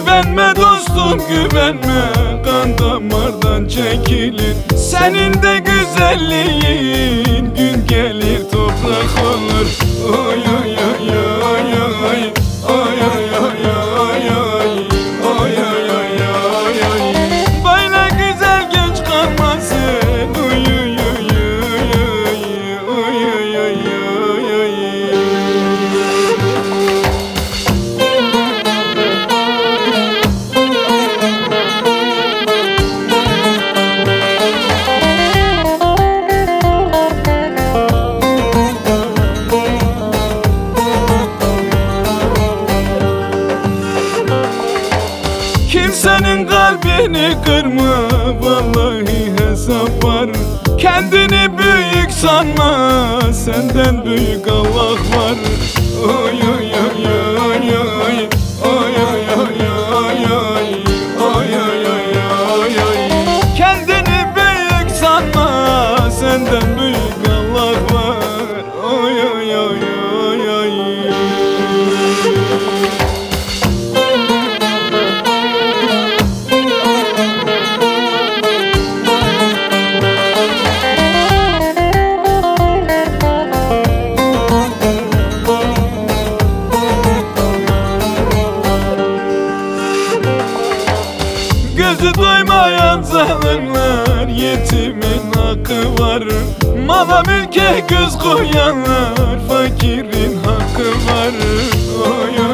Güvenme dostum güvenme, kan damardan çekilir. Senin de güzelliğin gün gelir toprak olur. Oy oy oy oy oy, oy oy oy oy oy, oy oy oy oy oy. Böyle güzel genç kalmasın. Oy oy oy oy oy, oy oy oy oy. Kimsenin kalbini kırma, vallahi hesap var. Kendini büyük sanma, senden büyük Allah var. Oy oy oy oy oy, oy oy oy oy oy, oy oy oy oy oy. Kendini büyük sanma, senden büyük Allah var. Oy oy oy oy oy. Gözü doymayan zalimler, yetimin hakkı var. Mala mülke göz koyanlar, fakirin hakkı var. Oy